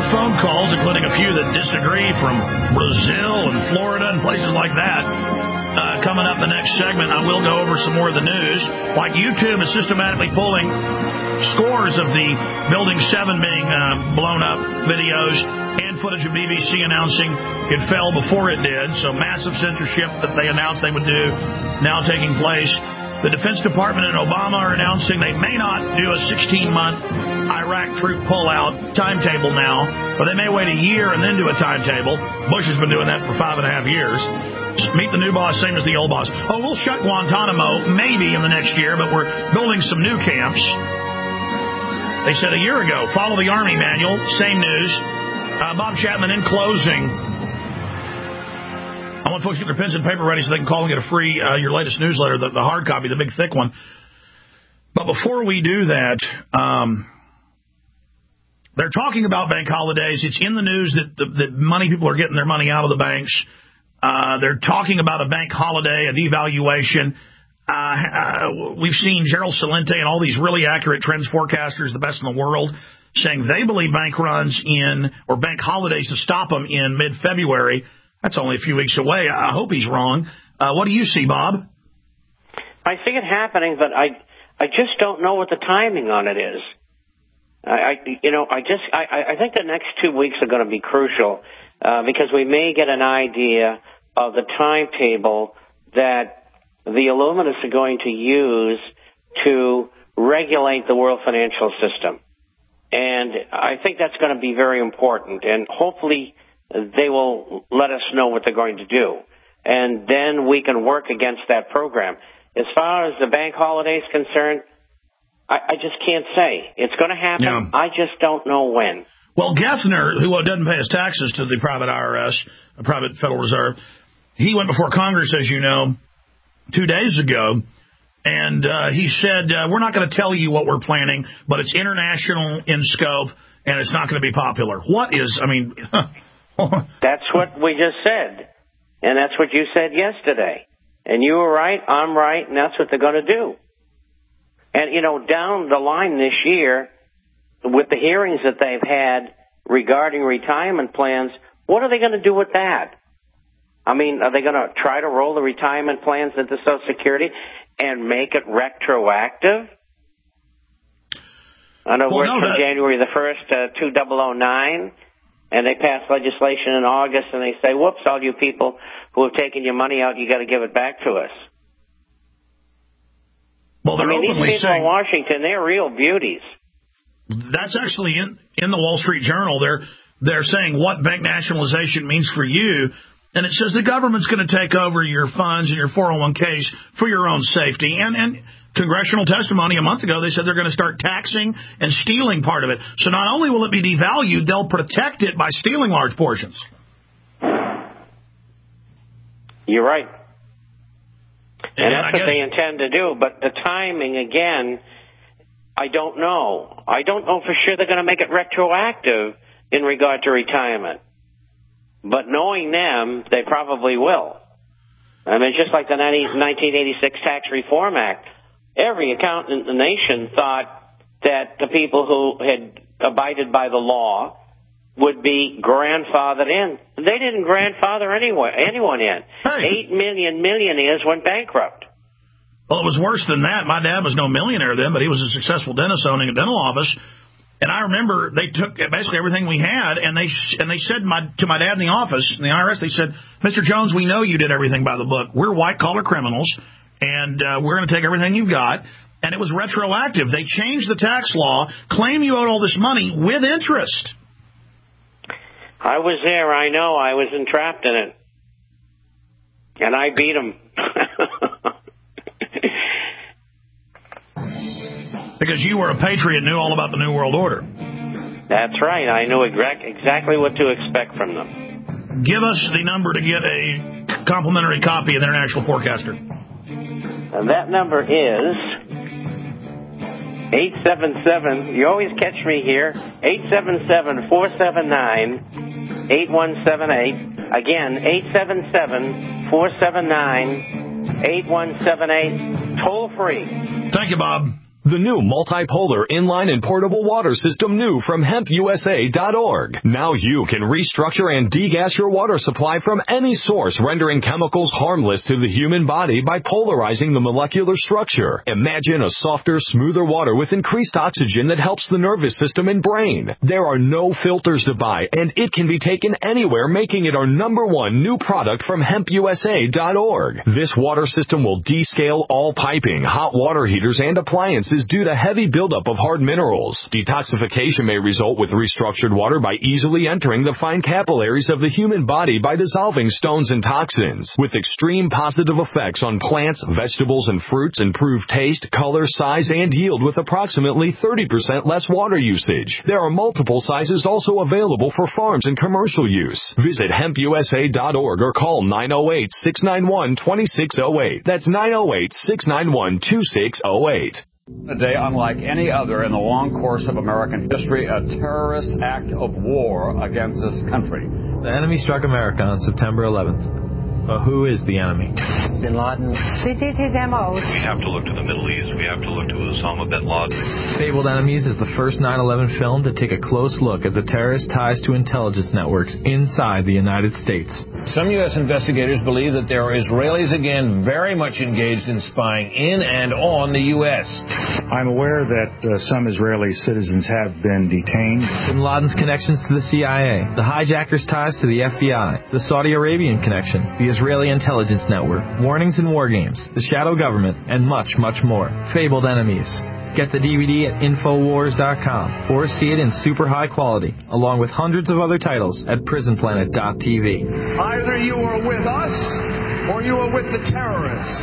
phone calls, including a few that disagree from Brazil and Florida and places like that. Coming up in the next segment, I will go over some more of the news. Like YouTube is systematically pulling scores of the Building 7 being blown up videos and footage of BBC announcing it fell before it did. So massive censorship that they announced they would do now taking place. The Defense Department and Obama are announcing they may not do a 16-month Iraq troop pullout timetable now, but they may wait a year and then do a timetable. Bush has been doing that for 5.5 years. Meet the new boss, same as the old boss. Oh, we'll shut Guantanamo maybe in the next year, but we're building some new camps. They said a year ago, follow the Army manual, same news. Bob Chapman, in closing, I want folks to get their pens and paper ready so they can call and get a free, your latest newsletter, the hard copy, the big thick one. But before we do that, they're talking about bank holidays. It's in the news that money people are getting their money out of the banks. They're talking about a bank holiday, a devaluation. We've seen Gerald Celente and all these really accurate trends forecasters, the best in the world, saying they believe bank runs or bank holidays to stop them in mid-February. That's only a few weeks away. I hope he's wrong. What do you see, Bob? I see it happening, but I just don't know what the timing on it is. I think the next 2 weeks are going to be crucial because we may get an idea of the timetable that the Illuminists are going to use to regulate the world financial system. And I think that's going to be very important. And hopefully they will let us know what they're going to do. And then we can work against that program. As far as the bank holiday is concerned, I just can't say. It's going to happen. Yeah. I just don't know when. Well, Geffner, who doesn't pay his taxes to the private IRS, the private Federal Reserve, he went before Congress, as you know, 2 days ago, and he said, we're not going to tell you what we're planning, but it's international in scope, and it's not going to be popular. What is, I mean... That's what we just said, and that's what you said yesterday. And you were right, I'm right, and that's what they're going to do. And, down the line this year, with the hearings that they've had regarding retirement plans, what are they going to do with that? I mean, are they going to try to roll the retirement plans into Social Security and make it retroactive? In other words, from January the 1st, 2009, and they pass legislation in August, and they say, whoops, all you people who have taken your money out, you got to give it back to us. Well, they're these people saying, in Washington, they're real beauties. That's actually in the Wall Street Journal. They're saying what bank nationalization means for you. And it says the government's going to take over your funds and your 401ks for your own safety. And congressional testimony a month ago, they said they're going to start taxing and stealing part of it. So not only will it be devalued, they'll protect it by stealing large portions. You're right. And that's what they intend to do. But the timing, again, I don't know. I don't know for sure they're going to make it retroactive in regard to retirement. But knowing them, they probably will. I mean, just like the 1986 Tax Reform Act, every accountant in the nation thought that the people who had abided by the law would be grandfathered in. They didn't grandfather anyone in. Hey. 8 million millionaires went bankrupt. Well, it was worse than that. My dad was no millionaire then, but he was a successful dentist owning a dental office. And I remember they took basically everything we had, and they said to my dad in the office, in the IRS, they said, Mr. Jones, we know you did everything by the book. We're white-collar criminals, and we're going to take everything you've got. And it was retroactive. They changed the tax law, claim you owed all this money with interest. I was there. I know. I was entrapped in it. And I beat them. Because you were a patriot, knew all about the New World Order. That's right. I knew exactly what to expect from them. Give us the number to get a complimentary copy of the International Forecaster. And that number is 877. You always catch me here. 877-479-8178. Again, 877-479-8178. Toll free. Thank you, Bob. The new multipolar inline and portable water system new from hempusa.org. Now you can restructure and degas your water supply from any source, rendering chemicals harmless to the human body by polarizing the molecular structure. Imagine a softer, smoother water with increased oxygen that helps the nervous system and brain. There are no filters to buy, and it can be taken anywhere, making it our #1 new product from hempusa.org. This water system will descale all piping, hot water heaters, and appliances due to heavy buildup of hard minerals. Detoxification may result with restructured water by easily entering the fine capillaries of the human body by dissolving stones and toxins. With extreme positive effects on plants, vegetables, and fruits, improved taste, color, size, and yield with approximately 30% less water usage. There are multiple sizes also available for farms and commercial use. Visit hempusa.org or call 908-691-2608. That's 908-691-2608. A day unlike any other in the long course of American history, a terrorist act of war against this country. The enemy struck America on September 11th. But who is the enemy? Bin Laden. This is his M.O. We have to look to the Middle East. We have to look to Osama bin Laden. Fabled Enemies is the first 9/11 film to take a close look at the terrorist ties to intelligence networks inside the United States. Some U.S. investigators believe that there are Israelis again very much engaged in spying in and on the U.S. I'm aware that some Israeli citizens have been detained. Bin Laden's connections to the CIA, the hijackers' ties to the FBI, the Saudi Arabian connection, the Israeli intelligence network, warnings in war games, the shadow government, and much, much more. Fabled Enemies. Get the DVD at Infowars.com or see it in super high quality, along with hundreds of other titles at PrisonPlanet.tv. Either you are with us or you are with the terrorists.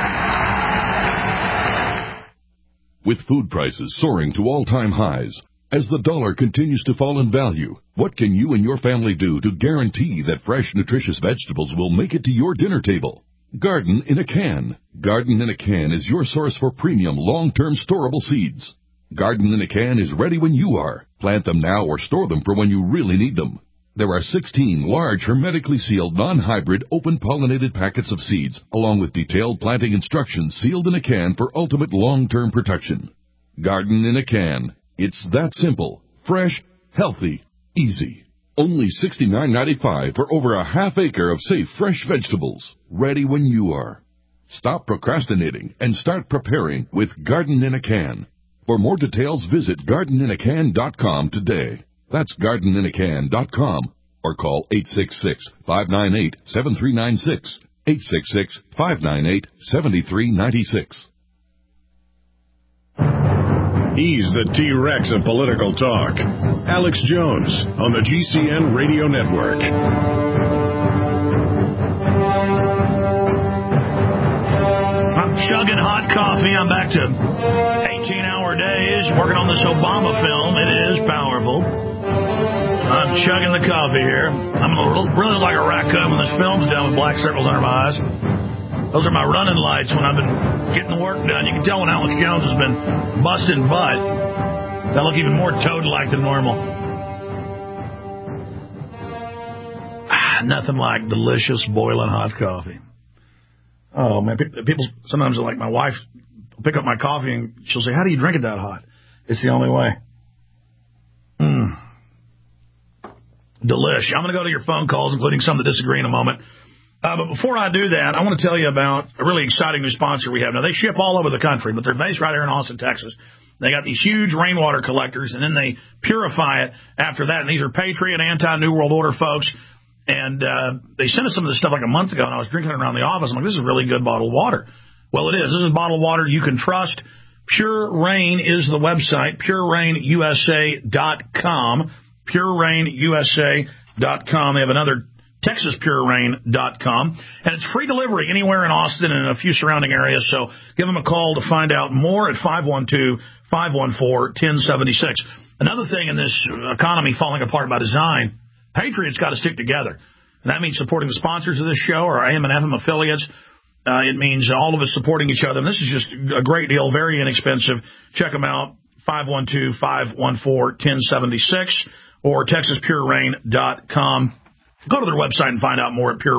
With food prices soaring to all-time highs, as the dollar continues to fall in value, what can you and your family do to guarantee that fresh, nutritious vegetables will make it to your dinner table? Garden in a Can. Garden in a Can is your source for premium, long-term storable seeds. Garden in a Can is ready when you are. Plant them now or store them for when you really need them. There are 16 large, hermetically sealed, non-hybrid, open-pollinated packets of seeds, along with detailed planting instructions sealed in a can for ultimate long-term protection. Garden in a Can. It's that simple, fresh, healthy, easy. Only $69.95 for over a half acre of safe, fresh vegetables, ready when you are. Stop procrastinating and start preparing with Garden in a Can. For more details, visit gardeninacan.com today. That's gardeninacan.com or call 866-598-7396, 866-598-7396. He's the T-Rex of political talk. Alex Jones on the GCN Radio Network. I'm chugging hot coffee. I'm back to 18-hour days working on this Obama film. It is powerful. I'm chugging the coffee here. I'm going to really like a raccoon when this film's done with black circles under my eyes. Those are my running lights when I've been getting the work done. You can tell when Alex Jones has been busting butt. I look even more toad-like than normal. Nothing like delicious, boiling hot coffee. Oh, man. People sometimes are like, my wife will pick up my coffee and she'll say, how do you drink it that hot? It's the only way. Delish. I'm going to go to your phone calls, including some that disagree in a moment. But before I do that, I want to tell you about a really exciting new sponsor we have. Now, they ship all over the country, but they're based right here in Austin, Texas. They got these huge rainwater collectors, and then they purify it after that. And these are Patriot, anti-New World Order folks. And they sent us some of this stuff like a month ago, and I was drinking it around the office. I'm like, this is really good bottled water. Well, it is. This is bottled water you can trust. Pure Rain is the website, PureRainUSA.com. PureRainUSA.com. They have another TexasPureRain.com. And it's free delivery anywhere in Austin and in a few surrounding areas. So give them a call to find out more at 512-514-1076. Another thing in this economy falling apart by design, Patriots got to stick together. And that means supporting the sponsors of this show, or AM and FM affiliates. It means all of us supporting each other. And this is just a great deal, very inexpensive. Check them out, 512-514-1076 or TexasPureRain.com. Go to their website and find out more at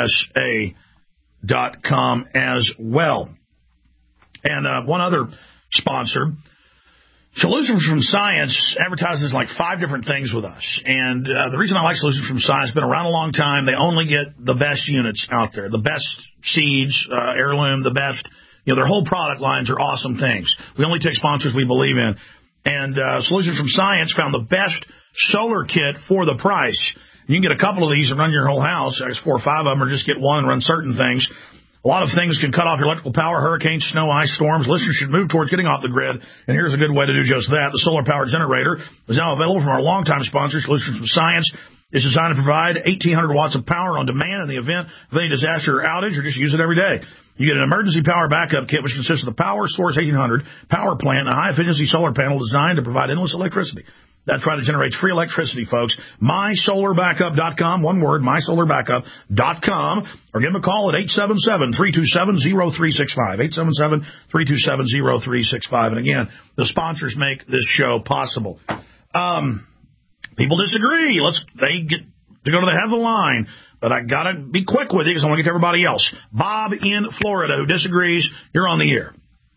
PureRainUSA.com as well. And one other sponsor. Solutions from Science advertises like 5 different things with us. And the reason I like Solutions from Science, been around a long time. They only get the best units out there, the best seeds, heirloom, the best. Their whole product lines are awesome things. We only take sponsors we believe in. And Solutions from Science found the best solar kit for the price. You can get a couple of these and run your whole house. There's 4 or 5 of them, or just get one and run certain things. A lot of things can cut off your electrical power, hurricanes, snow, ice storms. Listeners should move towards getting off the grid, and here's a good way to do just that. The solar-powered generator is now available from our longtime sponsor, Solutions from Science. It's designed to provide 1,800 watts of power on demand in the event of any disaster or outage, or just use it every day. You get an emergency power backup kit, which consists of the Power Source 1800 power plant and a high-efficiency solar panel designed to provide endless electricity. That's right, it generates free electricity, folks. MySolarBackup.com, one word, MySolarBackup.com, or give them a call at 877-327-0365, 877-327-0365. And again, the sponsors make this show possible. People disagree. They get to go to the head of the line, but I got to be quick with you because I want to get to everybody else. Bob in Florida who disagrees. You're on the air.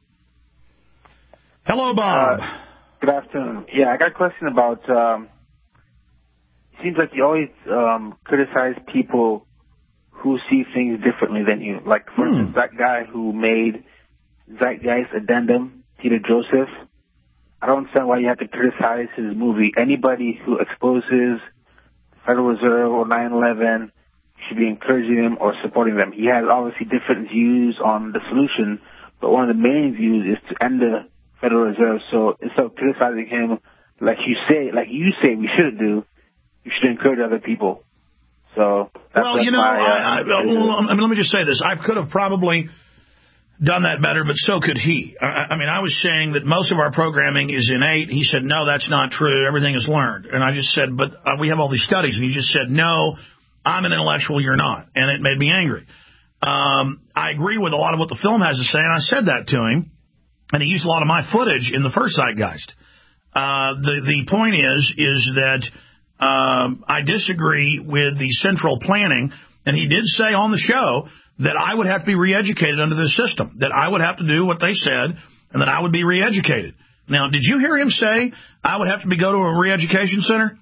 Hello, Bob. Good afternoon. Yeah, I got a question about, it seems like you always criticize people who see things differently than you. Like, for instance, that guy who made Zeitgeist Addendum, Peter Joseph. I don't understand why you have to criticize his movie. Anybody who exposes Federal Reserve or 9/11 should be encouraging them or supporting them. He has obviously different views on the solution, but one of the main views is to end the Federal Reserve. So instead of criticizing him, like you say we shouldn't do, you should encourage other people. So that's let me just say this: I could have probably done that better, but so could he. I was saying that most of our programming is innate. He said, no, that's not true. Everything is learned. And I just said, but we have all these studies. And he just said, no, I'm an intellectual, you're not. And it made me angry. I agree with a lot of what the film has to say, and I said that to him. And he used a lot of my footage in the first Zeitgeist. The point is that I disagree with the central planning, and he did say on the show that I would have to be re-educated under this system, that I would have to do what they said, and that I would be re-educated. Now, did you hear him say I would have to go to a re-education center?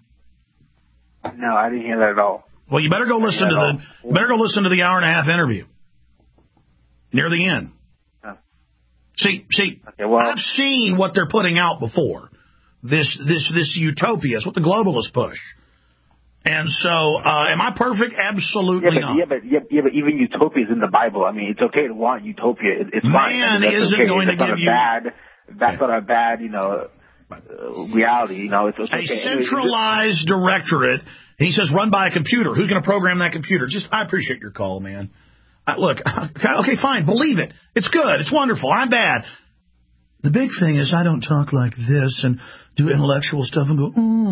No, I didn't hear that at all. Well, you better go listen to the hour-and-a-half interview near the end. See, okay, I've seen what they're putting out before. This utopia is what the globalists push. And so, am I perfect? Absolutely not. Yeah, but even utopia is in the Bible. I mean, it's okay to want utopia. It's fine. Man isn't going to give you... That's not a bad, reality. It's okay. A centralized directorate. And he says, run by a computer. Who's going to program that computer? I appreciate your call, man. Look, okay, fine, believe it. It's good. It's wonderful. I'm bad. The big thing is I don't talk like this and do intellectual stuff and go,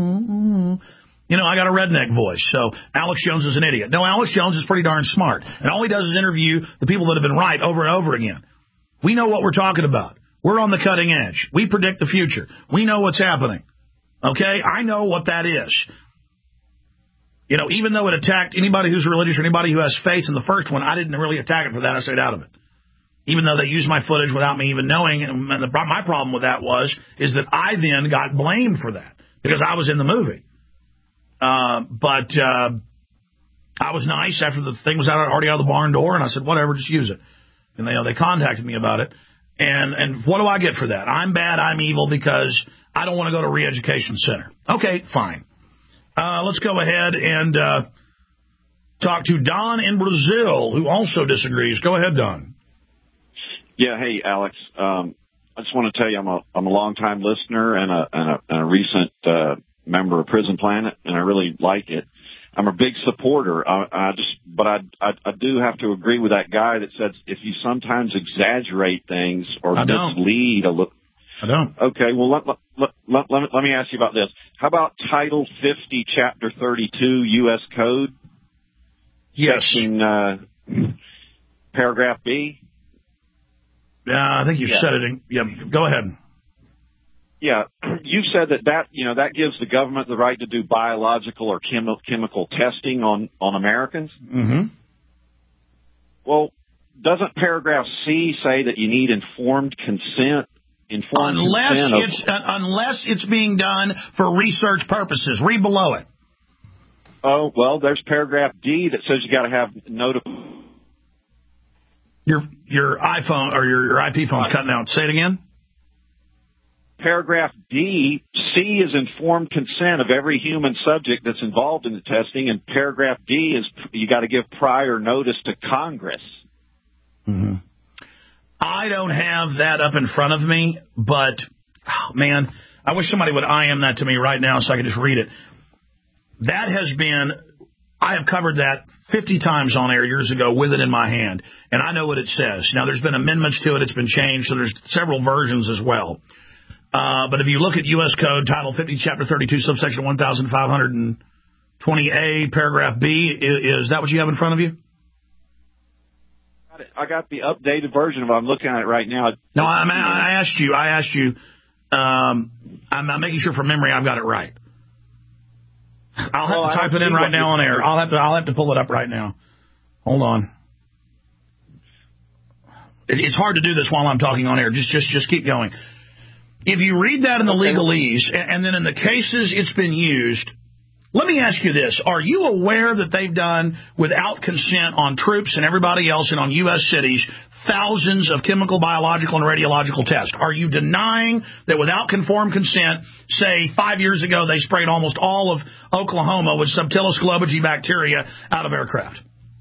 I got a redneck voice, so Alex Jones is an idiot. No, Alex Jones is pretty darn smart. And all he does is interview the people that have been right over and over again. We know what we're talking about. We're on the cutting edge. We predict the future. We know what's happening. Okay? I know what that is. Even though it attacked anybody who's religious or anybody who has faith in the first one, I didn't really attack it for that. I stayed out of it. Even though they used my footage without me even knowing. And my problem with that is that I then got blamed for that because I was in the movie. But I was nice after the thing was already out of the barn door, and I said, whatever, just use it. And they contacted me about it. And what do I get for that? I'm bad, I'm evil because I don't want to go to a re-education center. Okay, fine. Let's go ahead and talk to Don in Brazil, who also disagrees. Go ahead, Don. Yeah, hey, Alex. I just want to tell you I'm a longtime listener and a recent member of Prison Planet, and I really like it. I'm a big supporter. I do have to agree with that guy that says if you sometimes exaggerate things or mislead a little. I don't. Okay, well, let me ask you about this. How about Title 50, Chapter 32, U.S. Code? Yes. Section, paragraph B? I think you said it. Go ahead. Yeah, you said that gives the government the right to do biological or chemical testing on Americans? Mm-hmm. Well, doesn't paragraph C say that you need informed consent informed consent. Unless it's being done for research purposes. Read below it. Oh, well, there's paragraph D that says you got to have Your iPhone or your IP phone's cutting out. Say it again. Paragraph D, C is informed consent of every human subject that's involved in the testing, and paragraph D is you got to give prior notice to Congress. Mm-hmm. I don't have that up in front of me, but, man, I wish somebody would IM that to me right now so I could just read it. That has been, I have covered that 50 times on air years ago with it in my hand, and I know what it says. Now, there's been amendments to it. It's been changed, so there's several versions as well. But if you look at U.S. Code, Title 50, Chapter 32, subsection 1520A, paragraph B, is that what you have in front of you? I got the updated version of it. I'm looking at it right now. No, I asked you. I'm making sure from memory I've got it right. I'll have to type it in right now on air. I'll have to pull it up right now. Hold on. It's hard to do this while I'm talking on air. Just keep going. If you read that in the legalese, and then in the cases it's been used, let me ask you this. Are you aware that they've done, without consent on troops and everybody else and on U.S. cities, thousands of chemical, biological, and radiological tests? Are you denying that without informed consent, say 5 years ago, they sprayed almost all of Oklahoma with Subtilis globigii bacteria out of aircraft?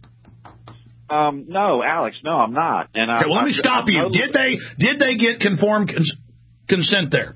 No, Alex, no, I'm not. And okay, well, let me stop you. Did they get conformed consent there?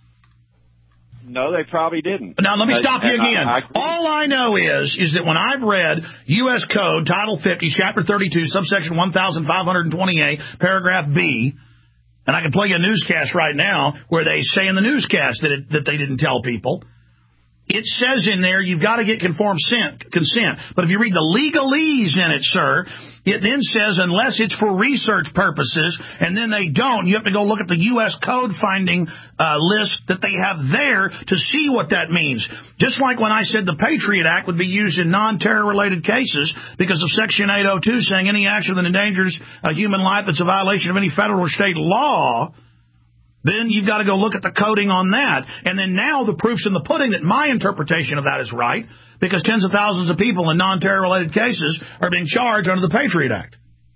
No, they probably didn't. Now, let me stop you again. All I know is that when I've read U.S. Code, Title 50, Chapter 32, subsection 1520A, paragraph B, and I can play you a newscast right now where they say in the newscast that they didn't tell people. It says in there you've got to get conformed consent. But if you read the legalese in it, sir, it then says unless it's for research purposes, and then they don't. You have to go look at the U.S. Code finding list that they have there to see what that means. Just like when I said the Patriot Act would be used in non-terror-related cases because of Section 802 saying any action that endangers a human life that's a violation of any federal or state law, then you've got to go look at the coding on that. And then now the proof's in the pudding that my interpretation of that is right, because tens of thousands of people in non-terror-related cases are being charged under the Patriot Act.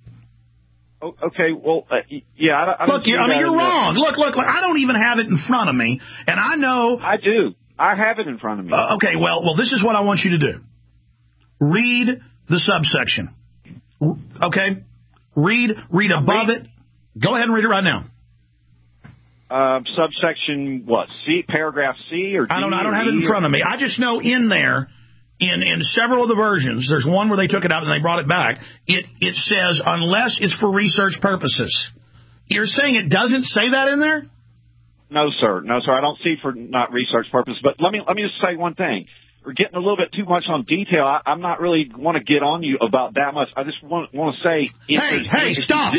Okay, well, yeah. I don't you're wrong. Look, I don't even have it in front of me, and I know... I do. I have it in front of me. Okay, well, this is what I want you to do. Read the subsection. Okay? Read above it. Go ahead and read it right now. Subsection what? C, paragraph C or D? I don't have it in front of me. I just know in there, in several of the versions, there's one where they took it out and they brought it back. It says unless it's for research purposes. You're saying it doesn't say that in there? No, sir. I don't see for not research purposes. But let me just say one thing. We're getting a little bit too much on detail. I'm not really want to get on you about that much. I just want to say. Hey! Stop!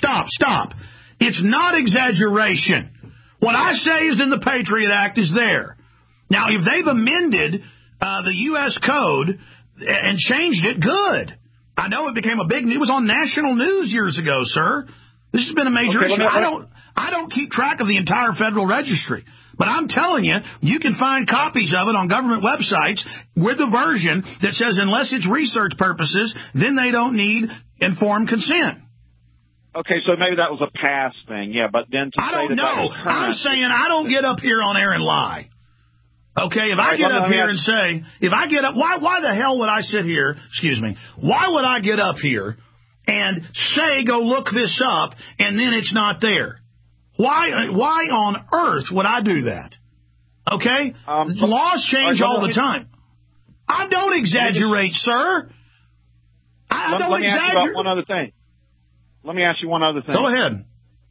It's not exaggeration. What I say is in the Patriot Act is there. Now, if they've amended the U.S. Code and changed it, good. I know it became it was on national news years ago, sir. This has been a major issue. I don't keep track of the entire Federal Registry. But I'm telling you, you can find copies of it on government websites with the version that says unless it's research purposes, then they don't need informed consent. Okay, so maybe that was a past thing, yeah, but then I don't know. I'm saying I don't get up here on air and lie. Okay, if I get up here and say, why the hell would I sit here, why would I get up here and say go look this up and then it's not there? Why on earth would I do that? Okay? The laws change all the time. I don't exaggerate, sir. I don't exaggerate. Let me ask you one other thing. Go ahead.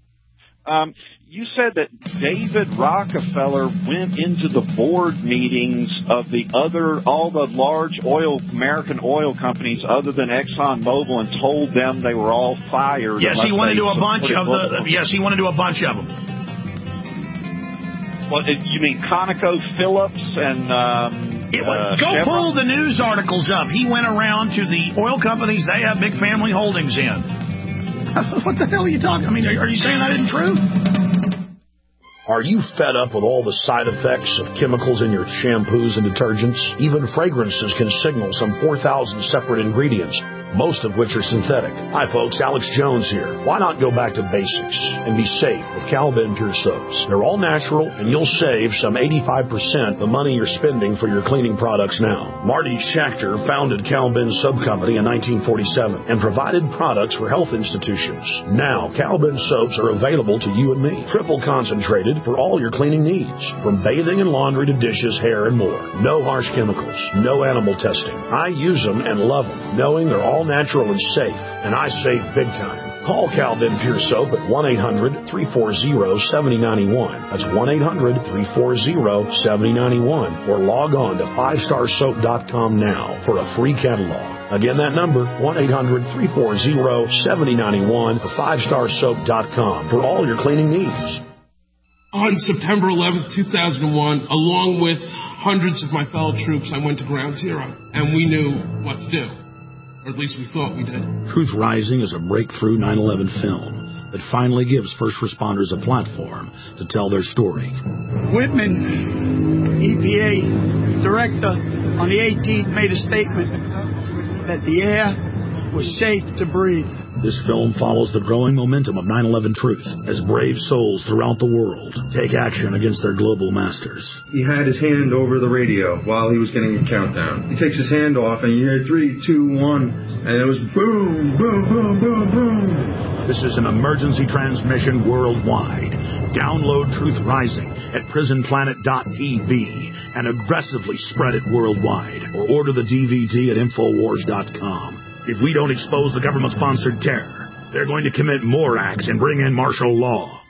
You said that David Rockefeller went into the board meetings of all the large American oil companies other than ExxonMobil and told them they were all fired. Yes, he went into a bunch of them. Well, you mean ConocoPhillips and go pull the news articles up. He went around to the oil companies they have big family holdings in. What the hell are you talking? I mean, are you saying that isn't true? Are you fed up with all the side effects of chemicals in your shampoos and detergents? Even fragrances can signal some 4,000 separate ingredients, most of which are synthetic. Hi folks, Alex Jones here. Why not go back to basics and be safe with Cal-Ben Pure Soaps? They're all natural and you'll save some 85% the money you're spending for your cleaning products now. Marty Schachter founded Cal-Ben Soap Company in 1947 and provided products for health institutions. Now, Cal-Ben soaps are available to you and me. Triple concentrated for all your cleaning needs, from bathing and laundry to dishes, hair, and more. No harsh chemicals, no animal testing. I use them and love them, knowing they're all natural and safe, and I save big time. Call Cal-Ben Pure Soap at 1-800-340-7091. That's 1-800-340-7091. Or log on to 5starsoap.com now for a free catalog. Again, that number, 1-800-340-7091 or 5starsoap.com for all your cleaning needs. On September 11th, 2001, along with hundreds of my fellow troops, I went to Ground Zero, and we knew what to do. Or at least we thought we did. Truth Rising is a breakthrough 9/11 film that finally gives first responders a platform to tell their story. Whitman, EPA director, on the 18th made a statement that the air was safe to breathe. This film follows the growing momentum of 9/11 truth as brave souls throughout the world take action against their global masters. He had his hand over the radio while he was getting a countdown. He takes his hand off and you hear 3, 2, 1, and it was boom, boom, boom, boom, boom. This is an emergency transmission worldwide. Download Truth Rising at prisonplanet.tv and aggressively spread it worldwide, or order the DVD at Infowars.com. If we don't expose the government-sponsored terror, they're going to commit more acts and bring in martial law.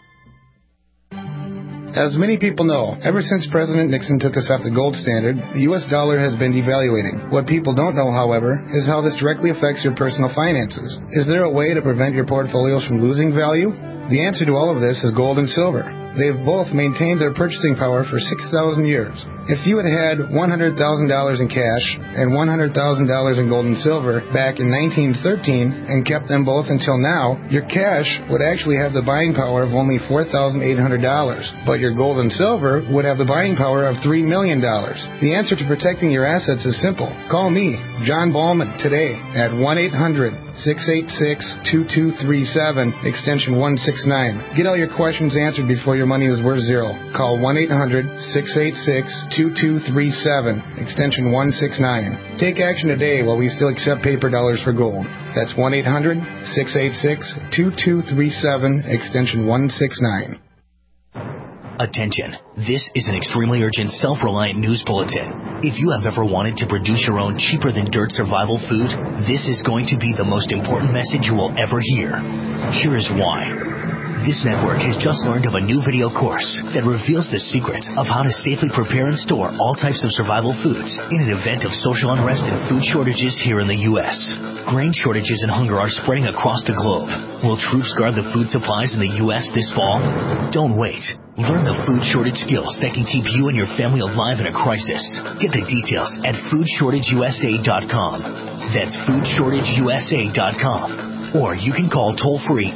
As many people know, ever since President Nixon took us off the gold standard, the U.S. dollar has been devaluating. What people don't know, however, is how this directly affects your personal finances. Is there a way to prevent your portfolios from losing value? The answer to all of this is gold and silver. They've both maintained their purchasing power for 6,000 years. If you had had $100,000 in cash and $100,000 in gold and silver back in 1913 and kept them both until now, your cash would actually have the buying power of only $4,800, but your gold and silver would have the buying power of $3 million. The answer to protecting your assets is simple. Call me, John Ballman, today at 1-800-686-2237, extension 169. Get all your questions answered before your money is worth zero. Call 1-800-686-2237, extension 169. Take action today while we still accept paper dollars for gold. That's 1-800-686-2237, extension 169. Attention. This is an extremely urgent, self-reliant news bulletin. If you have ever wanted to produce your own cheaper-than-dirt survival food, this is going to be the most important message you will ever hear. Here is why. This network has just learned of a new video course that reveals the secrets of how to safely prepare and store all types of survival foods in an event of social unrest and food shortages here in the U.S. Grain shortages and hunger are spreading across the globe. Will troops guard the food supplies in the U.S. this fall? Don't wait. Learn the food shortage skills that can keep you and your family alive in a crisis. Get the details at foodshortageusa.com. That's foodshortageusa.com. Or you can call toll-free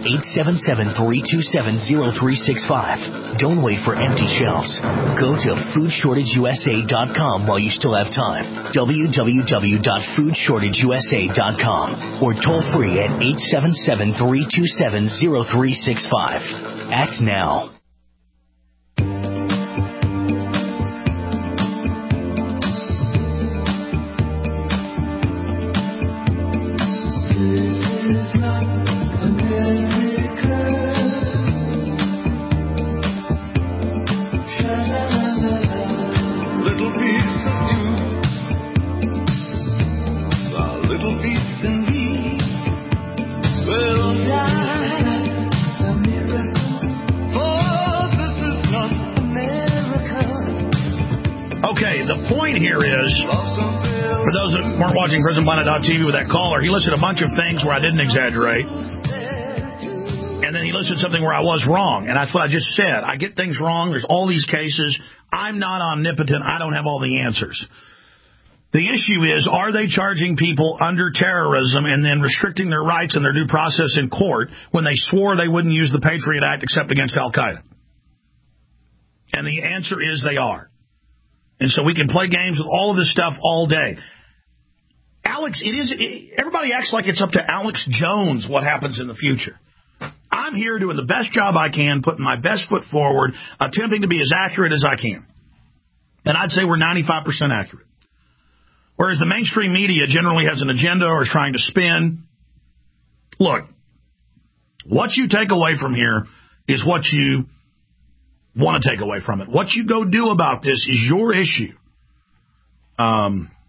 877-327-0365. Don't wait for empty shelves. Go to foodshortageusa.com while you still have time. www.foodshortageusa.com. Or toll-free at 877-327-0365. Act now. Watching PrisonPlanet.tv with that caller, he listed a bunch of things where I didn't exaggerate, and then he listed something where I was wrong, and that's what I just said. I get things wrong. There's all these cases. I'm not omnipotent. I don't have all the answers. The issue is, are they charging people under terrorism and then restricting their rights and their due process in court when they swore they wouldn't use the Patriot Act except against Al-Qaeda? And the answer is they are. And so we can play games with all of this stuff all day. Alex, everybody acts like it's up to Alex Jones what happens in the future. I'm here doing the best job I can, putting my best foot forward, attempting to be as accurate as I can. And I'd say we're 95% accurate. Whereas the mainstream media generally has an agenda or is trying to spin. Look, what you take away from here is what you want to take away from it. What you go do about this is your issue. I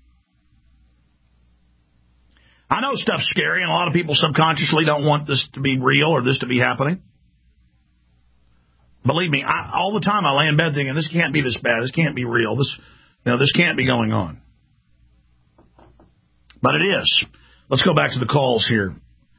know stuff's scary, and a lot of people subconsciously don't want this to be real or this to be happening. Believe me, all the time I lay in bed thinking, this can't be this bad. This can't be real. This can't be going on. But it is. Let's go back to the calls here.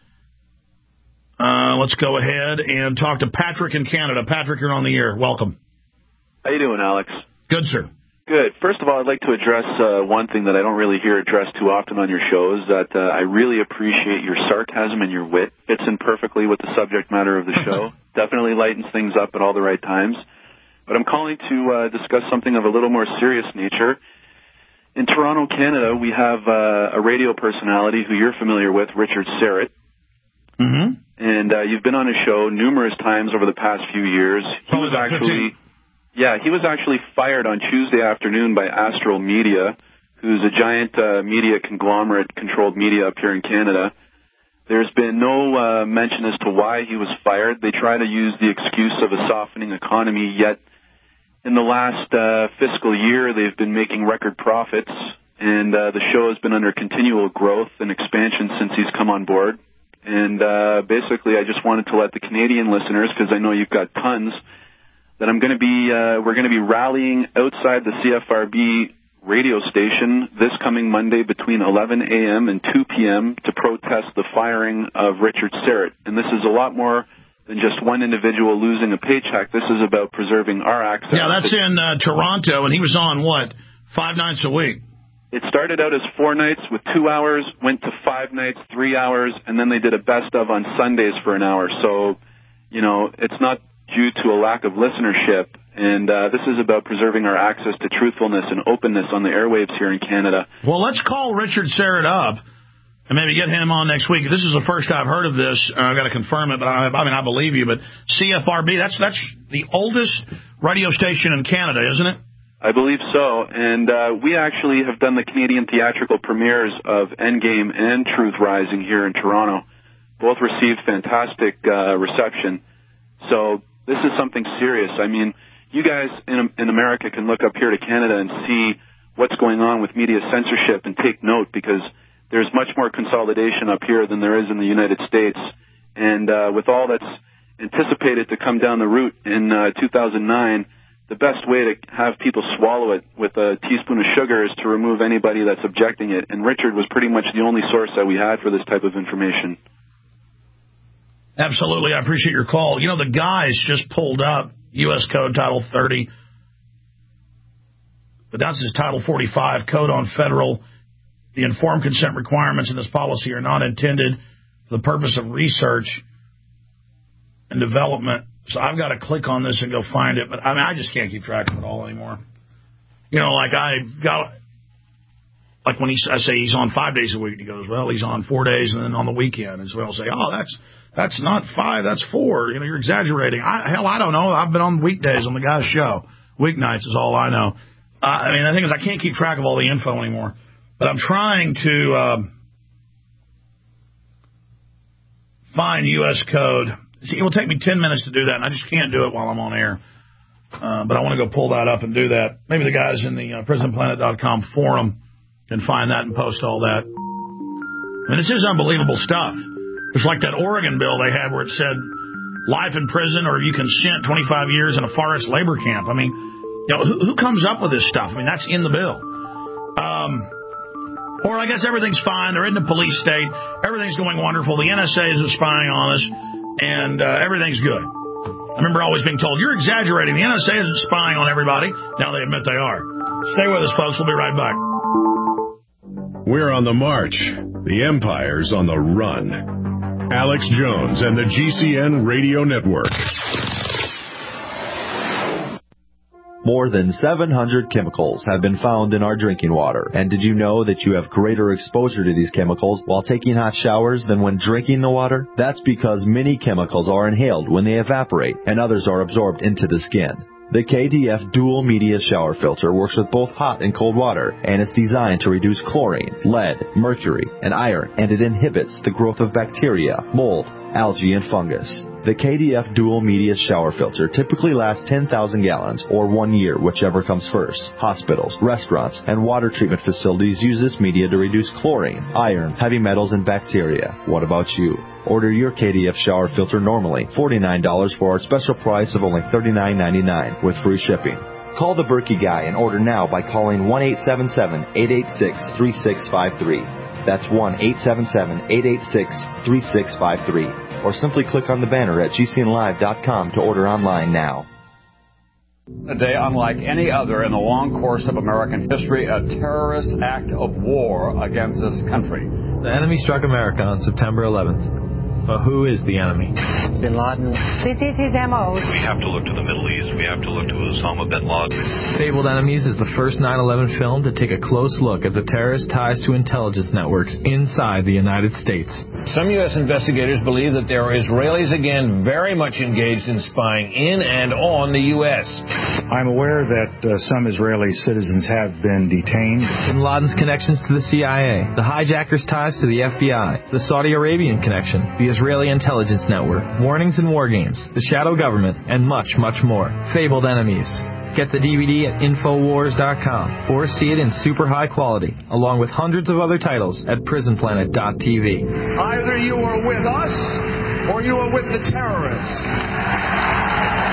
Let's go ahead and talk to Patrick in Canada. Patrick, you're on the air. Welcome. How you doing, Alex? Good, sir. Good. First of all, I'd like to address one thing that I don't really hear addressed too often on your shows, that I really appreciate your sarcasm and your wit. Fits in perfectly with the subject matter of the show. Definitely lightens things up at all the right times. But I'm calling to discuss something of a little more serious nature. In Toronto, Canada, we have a radio personality who you're familiar with, Richard Syrett. Mm-hmm. And you've been on his show numerous times over the past few years. He was actually fired on Tuesday afternoon by Astral Media, who's a giant media conglomerate-controlled media up here in Canada. There's been no mention as to why he was fired. They try to use the excuse of a softening economy, yet in the last fiscal year they've been making record profits, and the show has been under continual growth and expansion since he's come on board. And basically I just wanted to let the Canadian listeners, because I know you've got tons, that we're going to be rallying outside the CFRB radio station this coming Monday between 11 a.m. and 2 p.m. to protest the firing of Richard Syrett. And this is a lot more than just one individual losing a paycheck. This is about preserving our access. Yeah, that's in Toronto, and he was on, 5 nights a week? It started out as 4 nights with 2 hours, went to 5 nights, 3 hours, and then they did a best of on Sundays for an hour. So, it's not due to a lack of listenership, and this is about preserving our access to truthfulness and openness on the airwaves here in Canada. Well, let's call Richard Syrett up and maybe get him on next week. This is the first I've heard of this. I've got to confirm it, but I believe you. But CFRB, that's the oldest radio station in Canada, isn't it? I believe so, and we actually have done the Canadian theatrical premieres of Endgame and Truth Rising here in Toronto. Both received fantastic reception. So this is something serious. I mean, you guys in America can look up here to Canada and see what's going on with media censorship and take note, because there's much more consolidation up here than there is in the United States. And with all that's anticipated to come down the route in 2009, the best way to have people swallow it with a teaspoon of sugar is to remove anybody that's objecting it. And Richard was pretty much the only source that we had for this type of information. Absolutely. I appreciate your call. The guys just pulled up U.S. Code Title 30. But that's his Title 45, Code on Federal. The informed consent requirements in this policy are not intended for the purpose of research and development. So I've got to click on this and go find it. But, I just can't keep track of it all anymore. I when I say he's on 5 days a week, he goes, well, he's on 4 days and then on the weekend. And so I'll say, that's not 5, that's 4. You're exaggerating. I don't know. I've been on weekdays on the guy's show. Weeknights is all I know. The thing is, I can't keep track of all the info anymore. But I'm trying to find U.S. Code. See, it will take me 10 minutes to do that, and I just can't do it while I'm on air. But I want to go pull that up and do that. Maybe the guys in the PrisonPlanet.com forum can find that and post all that. This is unbelievable stuff. It's like that Oregon bill they had where it said life in prison or you can consent 25 years in a forest labor camp. Who comes up with this stuff? That's in the bill. Or I guess everything's fine. They're in the police state. Everything's going wonderful. The NSA isn't spying on us. And everything's good. I remember always being told, you're exaggerating. The NSA isn't spying on everybody. Now they admit they are. Stay with us, folks. We'll be right back. We're on the march. The empire's on the run. Alex Jones and the GCN Radio Network. More than 700 chemicals have been found in our drinking water. And did you know that you have greater exposure to these chemicals while taking hot showers than when drinking the water? That's because many chemicals are inhaled when they evaporate, and others are absorbed into the skin. The KDF Dual Media Shower Filter works with both hot and cold water, and it's designed to reduce chlorine, lead, mercury, and iron, and it inhibits the growth of bacteria, mold, algae, and fungus. The KDF Dual Media Shower Filter typically lasts 10,000 gallons, or 1 year, whichever comes first. Hospitals, restaurants, and water treatment facilities use this media to reduce chlorine, iron, heavy metals, and bacteria. What about you? Order your KDF shower filter normally, $49 for our special price of only $39.99 with free shipping. Call the Berkey Guy and order now by calling 1-877-886-3653. That's 1-877-886-3653. Or simply click on the banner at GCNlive.com to order online now. A day unlike any other in the long course of American history, a terrorist act of war against this country. The enemy struck America on September 11th. But who is the enemy? Bin Laden. This is his M.O. We have to look to the Middle East. We have to look to Osama bin Laden. Fabled Enemies is the first 9/11 film to take a close look at the terrorist ties to intelligence networks inside the United States. Some U.S. investigators believe that there are Israelis again very much engaged in spying in and on the U.S. I'm aware that some Israeli citizens have been detained. Bin Laden's connections to the CIA, the hijackers' ties to the FBI, the Saudi Arabian connection, the Israeli intelligence network, warnings and war games, the shadow government, and much, much more. Fabled Enemies. Get the DVD at Infowars.com or see it in super high quality, along with hundreds of other titles at PrisonPlanet.tv. Either you are with us or you are with the terrorists.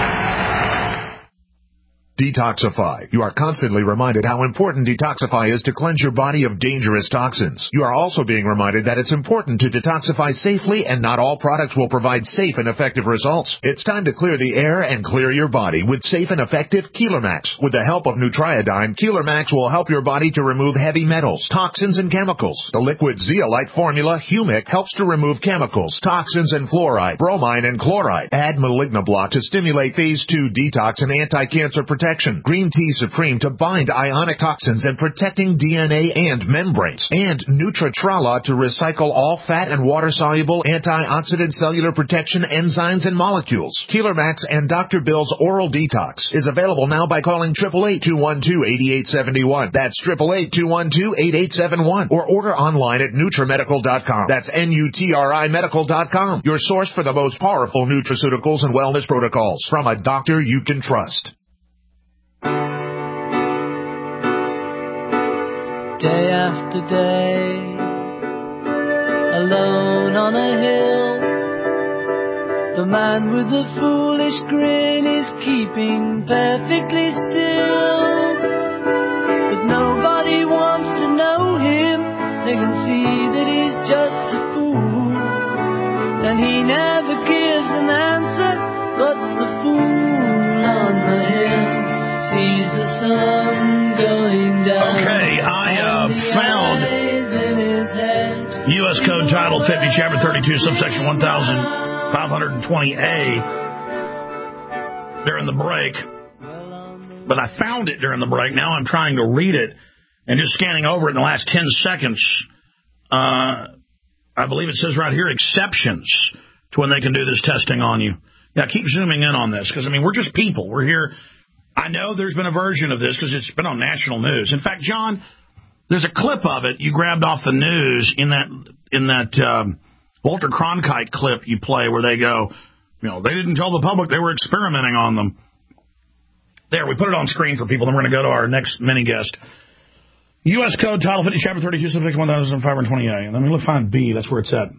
Detoxify. You are constantly reminded how important Detoxify is to cleanse your body of dangerous toxins. You are also being reminded that it's important to detoxify safely, and not all products will provide safe and effective results. It's time to clear the air and clear your body with safe and effective Keeler Max. With the help of Nutriodine, Keeler Max will help your body to remove heavy metals, toxins, and chemicals. The liquid zeolite formula, Humic, helps to remove chemicals, toxins, and fluoride, bromine, and chloride. Add Malignoblock to stimulate phase 2 detox and anti-cancer protection. Green Tea Supreme to bind ionic toxins and protecting DNA and membranes. And Nutritrala to recycle all fat and water-soluble antioxidant cellular protection enzymes and molecules. Keeler Max and Dr. Bill's Oral Detox is available now by calling 888-212-8871. That's 888-212-8871. Or order online at NutriMedical.com. That's NutriMedical.com. Your source for the most powerful nutraceuticals and wellness protocols from a doctor you can trust. Day after day, alone on a hill, the man with the foolish grin is keeping perfectly still. But nobody wants to know him, they can see that he's just a fool. And he never gives an answer, but the fool on the hill sees the sun going down. Okay, I found U.S. Code Title 50, Chapter 32, subsection 1520A during the break. But I found it during the break. Now I'm trying to read it, and just scanning over it in the last 10 seconds, I believe it says right here, exceptions to when they can do this testing on you. Now, keep zooming in on this, because, I mean, we're just people. We're here. I know there's been a version of this because it's been on national news. In fact, John, there's a clip of it you grabbed off the news in that Walter Cronkite clip you play where they go, you know, they didn't tell the public they were experimenting on them. There, we put it on screen for people. Then we're going to go to our next mini guest. U.S. Code Title 50, Chapter 32, Subsection 1520A. And then we look find B. That's where it's at.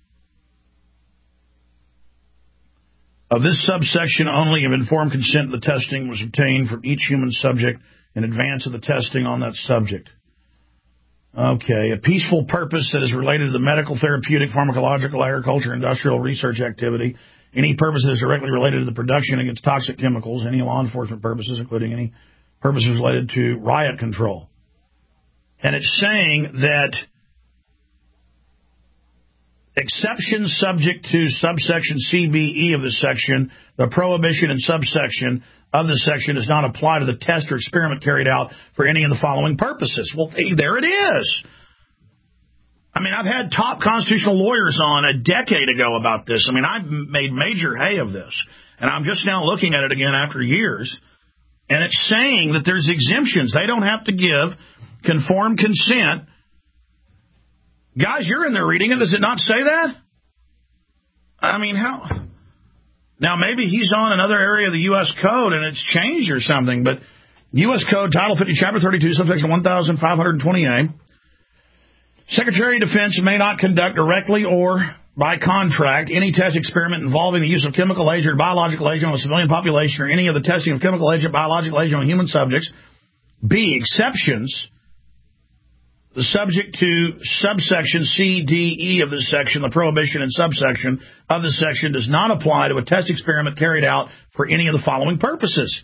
Of this subsection only, if informed consent, the testing was obtained from each human subject in advance of the testing on that subject. Okay, a peaceful purpose that is related to the medical, therapeutic, pharmacological, agriculture, industrial research activity, any purpose that is directly related to the production against toxic chemicals, any law enforcement purposes, including any purposes related to riot control. And it's saying that exceptions subject to subsection CBE of this section, the prohibition in subsection of this section does not apply to the test or experiment carried out for any of the following purposes. Well, there it is. I mean, I've had top constitutional lawyers on a decade ago about this. I mean, I've made major hay of this, and I'm just now looking at it again after years, and it's saying that there's exemptions. They don't have to give conformed consent. Guys, you're in there reading it. Does it not say that? I mean, how? Now, maybe he's on another area of the U.S. Code, and it's changed or something, but U.S. Code, Title 50, Chapter 32, subsection 1520A, Secretary of Defense may not conduct directly or by contract any test experiment involving the use of chemical agent or biological agent on a civilian population or any of the testing of chemical agent, biological agent on human subjects. B, exceptions subject to subsection C, D, E of this section, the prohibition in subsection of this section does not apply to a test experiment carried out for any of the following purposes.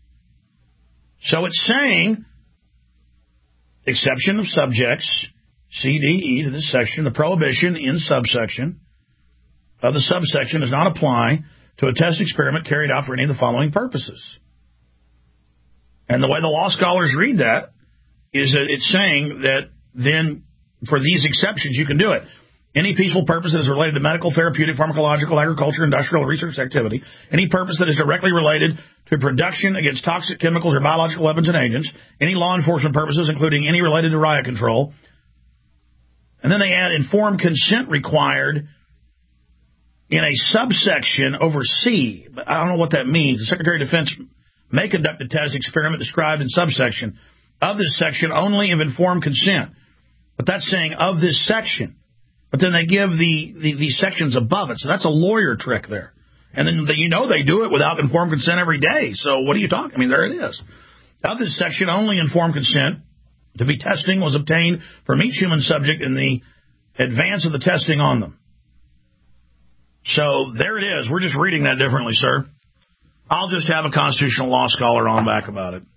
So it's saying exception of subjects C, D, E to this section, the prohibition in subsection of the subsection does not apply to a test experiment carried out for any of the following purposes. And the way the law scholars read that is that it's saying that then for these exceptions you can do it. Any peaceful purpose that is related to medical, therapeutic, pharmacological, agriculture, industrial, or research activity, any purpose that is directly related to production against toxic chemicals or biological weapons and agents, any law enforcement purposes, including any related to riot control. And then they add informed consent required in a subsection over C. But I don't know what that means. The Secretary of Defense may conduct a test experiment described in subsection of this section only of informed consent. But that's saying of this section. But then they give the sections above it. So that's a lawyer trick there. And then they do it without informed consent every day. So what are you talking? I mean, there it is. Of this section, only informed consent to be testing was obtained from each human subject in the advance of the testing on them. So there it is. We're just reading that differently, sir. I'll just have a constitutional law scholar on back about it.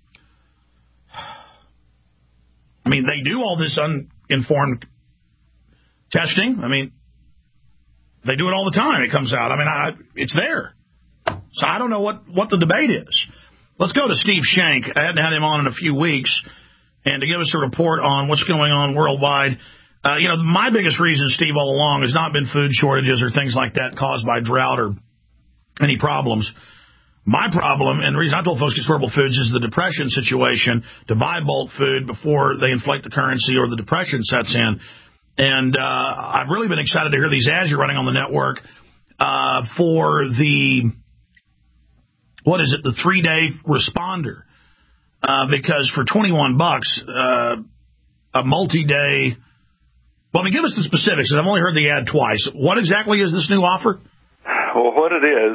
I mean, they do all this uninformed testing. I mean, they do it all the time. It comes out. I mean, it's there. So I don't know what the debate is. Let's go to Steve Shank. I hadn't had him on in a few weeks. And to give us a report on what's going on worldwide. My biggest reason, Steve, all along has not been food shortages or things like that caused by drought or any problems. My problem, and the reason I told folks to get storable foods, is the depression situation, to buy bulk food before they inflate the currency or the depression sets in. And I've really been excited to hear these ads you're running on the network for the 3-day responder. Because for $21, a multi-day... Well, give us the specifics, because I've only heard the ad twice. What exactly is this new offer? Well, what it is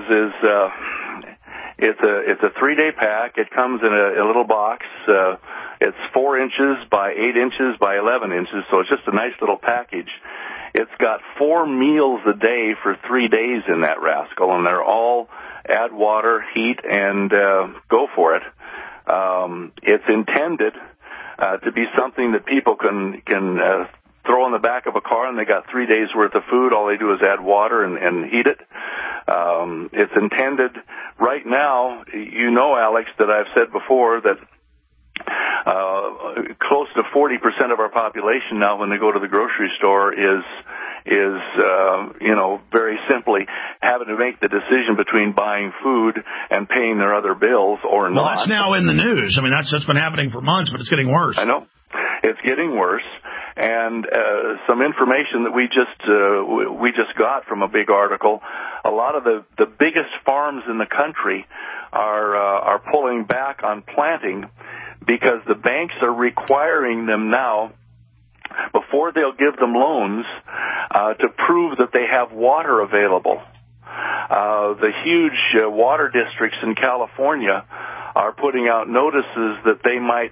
it's a 3-day pack. It comes in a little box. It's 4 inches by 8 inches by 11 inches, so it's just a nice little package. It's got 4 meals a day for 3 days in that rascal, and they're all add water, heat, and go for it. It's intended to be something that people can throw in the back of a car, and they got 3 days worth of food. All they do is add water and heat it. It's intended right now. Alex, that I've said before that close to 40% of our population now, when they go to the grocery store, is very simply having to make the decision between buying food and paying their other bills or not. Well, that's now in the news. I mean, that's been happening for months, but it's getting worse. I know. It's getting worse. And some information that we just got from a big article, a lot of the biggest farms in the country are pulling back on planting because the banks are requiring them now, before they'll give them loans, to prove that they have water available. The huge water districts in California are putting out notices that they might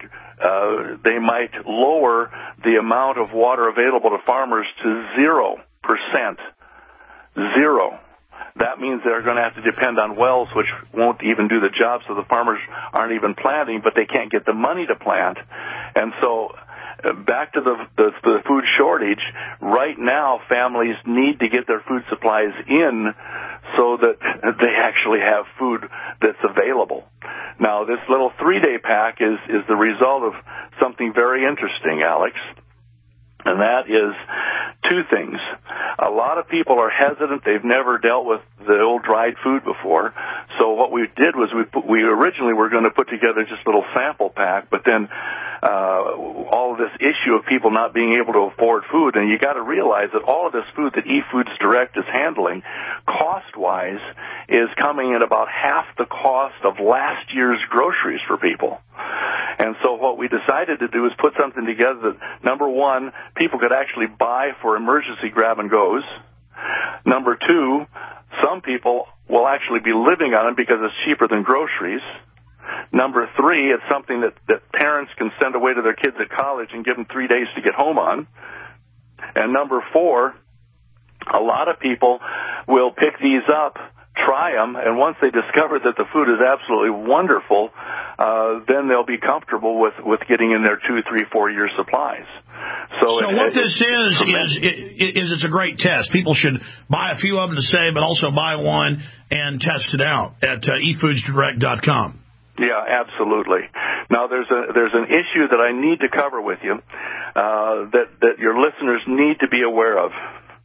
lower the amount of water available to farmers to 0%. Zero. That means they're going to have to depend on wells, which won't even do the job, so the farmers aren't even planting, but they can't get the money to plant. And so back to the food shortage, right now families need to get their food supplies in so that they actually have food that's available. Now, this little 3-day pack is the result of something very interesting, Alex. And that is two things. A lot of people are hesitant. They've never dealt with the old dried food before. So what we did was we originally were going to put together just a little sample pack, but then all of this issue of people not being able to afford food, and you got to realize that all of this food that eFoods Direct is handling, cost-wise, is coming at about half the cost of last year's groceries for people. And so what we decided to do is put something together that, number one, people could actually buy for emergency grab-and-goes. Number two, some people will actually be living on it because it's cheaper than groceries. Number three, it's something that parents can send away to their kids at college and give them 3 days to get home on. And number four, a lot of people will pick these up, try them, and once they discover that the food is absolutely wonderful, then they'll be comfortable with getting in their 2, 3, 4 year supplies. So what this is it's a great test. People should buy a few of them to save, but also buy one and test it out at efoodsdirect.com. Yeah, absolutely. Now, there's an issue that I need to cover with you that your listeners need to be aware of.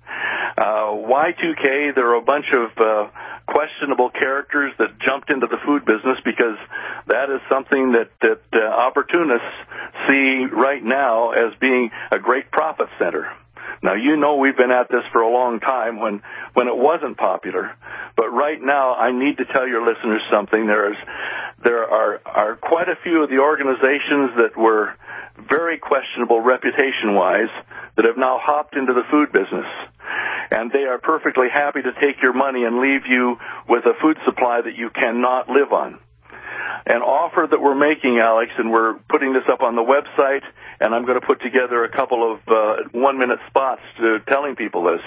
Y2K, there are a bunch of questionable characters that jumped into the food business because that is something that opportunists see right now as being a great profit center. Now, you know we've been at this for a long time when it wasn't popular. But right now, I need to tell your listeners something. There are quite a few of the organizations that were very questionable reputation-wise that have now hopped into the food business. And they are perfectly happy to take your money and leave you with a food supply that you cannot live on. An offer that we're making, Alex, and we're putting this up on the website, and I'm going to put together a couple of 1-minute spots to telling people this.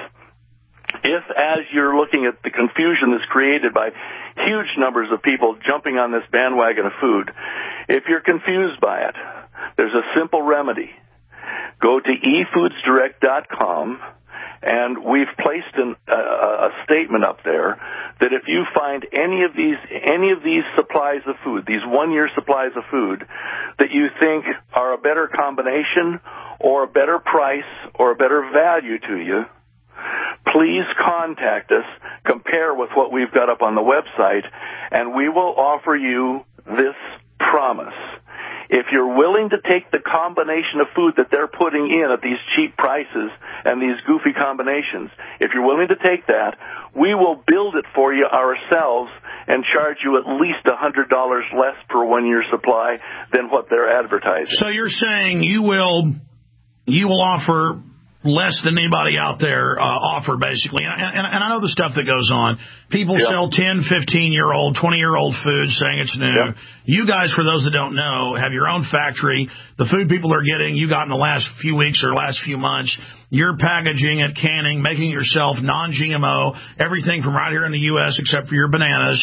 If, as you're looking at the confusion that's created by huge numbers of people jumping on this bandwagon of food, if you're confused by it, there's a simple remedy. Go to efoodsdirect.com, and we've placed a statement up there that if you find any of these supplies of food, these 1-year supplies of food, that you think are a better combination or a better price or a better value to you, please contact us, compare with what we've got up on the website, and we will offer you this promise. If you're willing to take the combination of food that they're putting in at these cheap prices and these goofy combinations, if you're willing to take that, we will build it for you ourselves and charge you at least $100 less per 1-year supply than what they're advertising. So you're saying you will offer less than anybody out there offer, basically. And I know the stuff that goes on. People sell 10, 15-year-old, 20-year-old food saying it's new. Yep. You guys, for those that don't know, have your own factory. The food people are getting, you got in the last few weeks or last few months, you're packaging it, canning, making yourself non-GMO, everything from right here in the U.S. except for your bananas.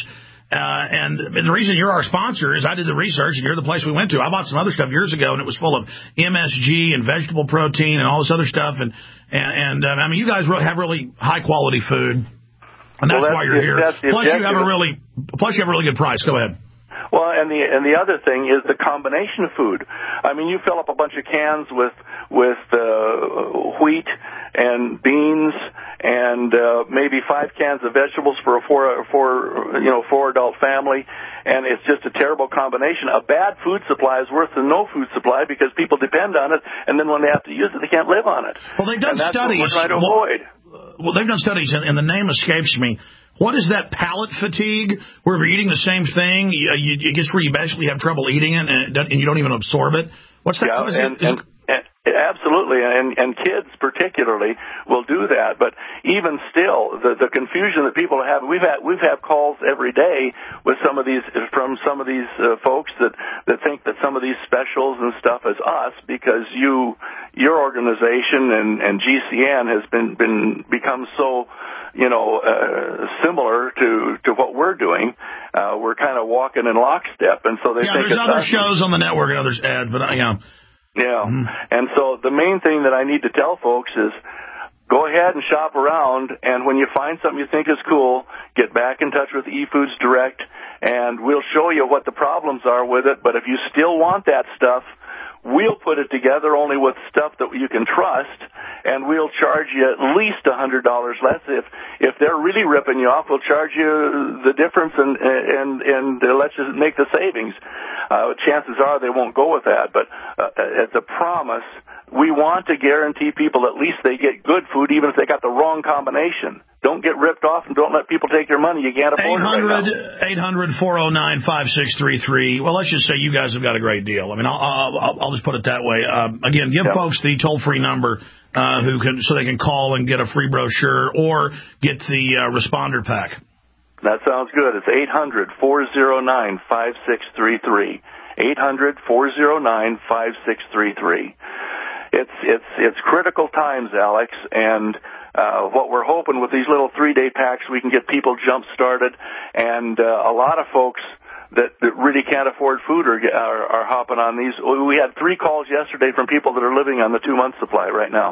And the reason you're our sponsor is I did the research, and you're the place we went to. I bought some other stuff years ago, and it was full of MSG and vegetable protein and all this other stuff. And I mean, you guys have really high quality food, and that's why you're here. Plus, you have a really good price. Go ahead. Well, and the other thing is the combination of food. I mean, you fill up a bunch of cans with wheat and beans and maybe 5 cans of vegetables for a four adult family, and it's just a terrible combination. A bad food supply is worse than no food supply because people depend on it, and then when they have to use it, they can't live on it. Well, they've done studies. What we're trying to avoid. Well, they've done studies, and the name escapes me. What is that palate fatigue, where if you're eating the same thing, it gets where you basically have trouble eating it, and you don't even absorb it? What's that? Yeah, absolutely, and kids particularly will do that. But even still, the confusion that people have, we've had calls every day with some of these folks that think that some of these specials and stuff is us because your organization and GCN has become so similar to what we're doing. We're kind of walking in lockstep, and so they think there's other shows on the network and others, Ed, but Yeah. And so the main thing that I need to tell folks is go ahead and shop around, and when you find something you think is cool, get back in touch with eFoods Direct, and we'll show you what the problems are with it. But if you still want that stuff, we'll put it together only with stuff that you can trust, and we'll charge you at least $100 less. If they're really ripping you off, we'll charge you the difference and let you make the savings. Chances are they won't go with that, but as a promise, we want to guarantee people at least they get good food, even if they got the wrong combination. Don't get ripped off, and don't let people take your money. You can't afford it right now. 800-409-5633. Well, let's just say you guys have got a great deal. I mean, I'll just put it that way. Again, give folks the toll-free number so they can call and get a free brochure or get the responder pack. That sounds good. It's 800-409-5633. 800-409-5633. It's critical times, Alex, and what we're hoping with these little 3-day packs, we can get people jump-started, and a lot of folks that really can't afford food are hopping on these. We had 3 calls yesterday from people that are living on the 2-month supply right now.